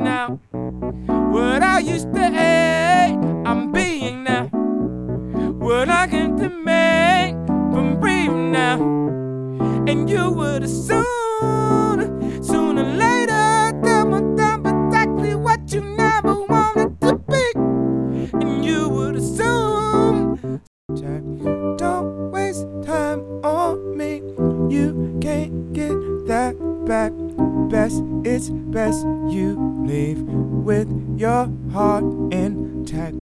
now. What I used to hate, I'm being now. What I can demand from breathing now. And you would assume sooner or later come exactly what you never wanted to be. And you would assume, don't waste time on me. You can't get that back. It's best you leave with your heart intact.